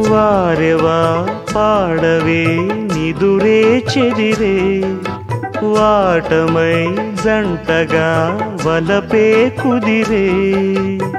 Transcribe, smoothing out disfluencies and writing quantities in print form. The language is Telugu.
వారెవా పాడవే నిదురే చెదిరే వాటమై జంటగా వలపే కుదిరే